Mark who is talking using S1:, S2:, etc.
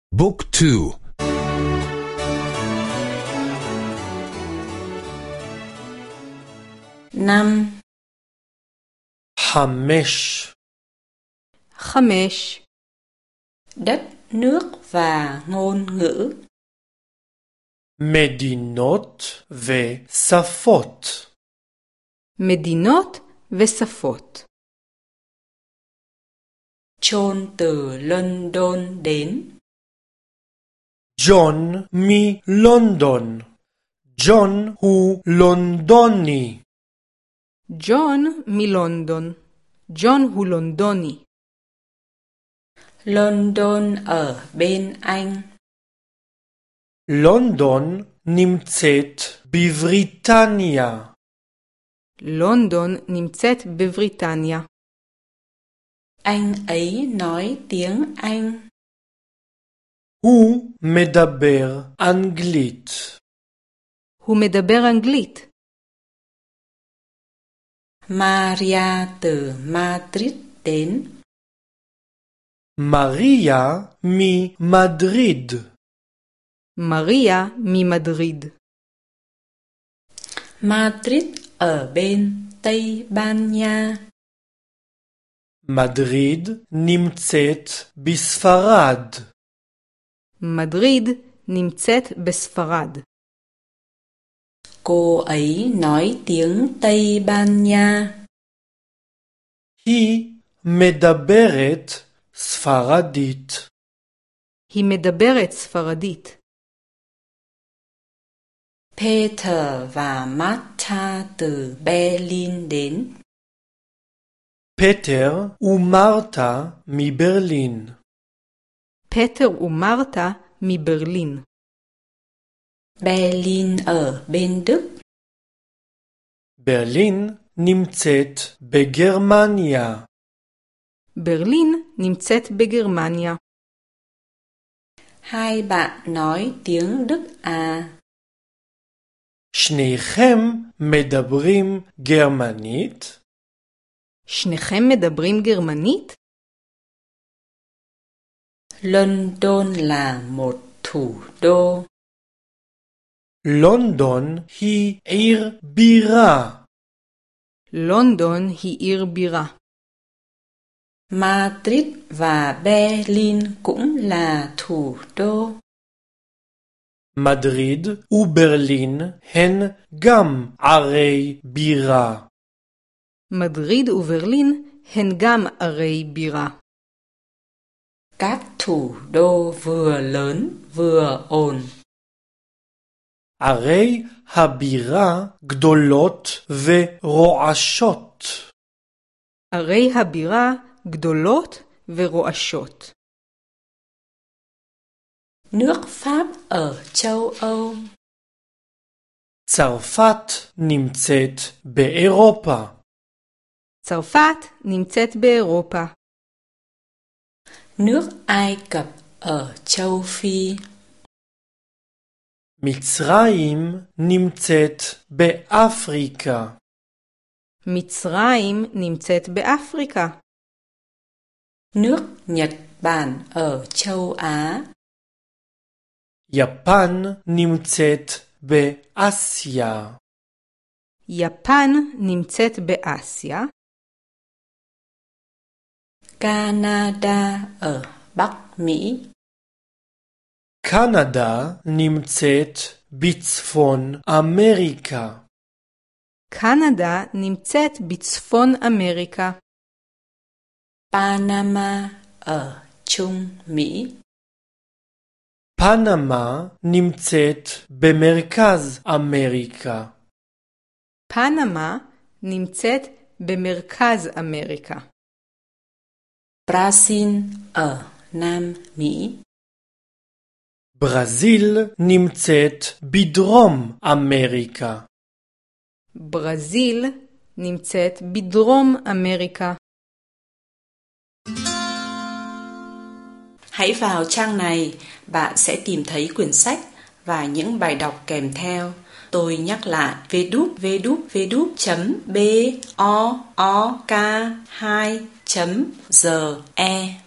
S1: บุ๊กทู
S2: năm
S3: חמש
S2: đất nước và ngôn ngữ
S4: מדינות ושפות
S3: מדינות ושפות
S2: John từ London đến
S4: ג'ון מלונדון. ג'ון הוא לונדוני.
S3: ג'ון מלונדון. ג'ון הוא לונדוני.
S2: London ở bên Anh
S4: לונדון נמצאת בבריטניה.
S3: לונדון נמצאת בבריטניה.
S2: anh ấy nói tiếng Anh
S4: הוא מדבר אנגלית.
S3: הוא מדבר אנגלית.
S2: Maria từ Madrid đến
S4: מריה ממדריד.
S3: מריה ממדריד.
S2: Madrid ở bên Tây Ban Nha
S4: מדריד נמצאת בספרד.
S3: מדריד נמצאת בספרד.
S2: cô ấy nói tiếng Tây Ban Nha
S4: היא מדברת ספרדית.
S3: היא מדברת ספרדית.
S2: Peter và Martha từ Berlin đến
S4: פטר ומרתה מברלין.
S3: פטר ומרתה מברלין.
S2: Berlin ở bên Đức
S4: ברלין נמצאת בגרמניה.
S3: ברלין נמצאת בגרמניה.
S2: hai bạn nói tiếng Đức à
S4: שניכם מדברים גרמנית?
S3: שניכם מדברים גרמנית?
S2: London là một thủ đô
S4: לונדון היא עיר בירה.
S3: לונדון היא עיר בירה.
S2: Madrid và Berlin cũng là thủ đô
S4: מדריד וברלין הן גם ערי בירה.
S3: מדריד וברלין הן גם ערי בירה.
S2: các thủ đô vừa lớn vừa ồn
S4: ערי הבירה גדולות ורועשות.
S3: ערי הבירה גדולות ורועשות.
S2: nước Pháp ở châu Âu
S4: צרפת נמצאת באירופה.
S3: צרפת נמצאת באירופה.
S2: nước Ai Cập ở châu Phi
S4: מצרים נמצאת באפריקה.
S3: מצרים נמצאת באפריקה.
S2: nước Nhật Bản ở châu Á
S4: יפן נמצאת באסיה.
S3: יפן נמצאת באסיה.
S2: Canada ở Bắc Mỹ
S4: קנדה נמצאת בצפון אמריקה.
S3: קנדה נמצאת בצפון אמריקה.
S2: Panama ở Trung Mỹ
S4: פנמה נמצאת במרכז אמריקה.
S3: פנמה נמצאת במרכז אמריקה.
S2: Brazil ở Nam Mỹ
S4: ברזיל נמצאת בדרום אמריקה.
S3: ברזיל נמצאת בדרום אמריקה.
S2: Hãy vào trang này, bạn sẽ tìm thấy quyển sách và những bài đọc kèm theo. Tôi nhắc lại www.book2.ge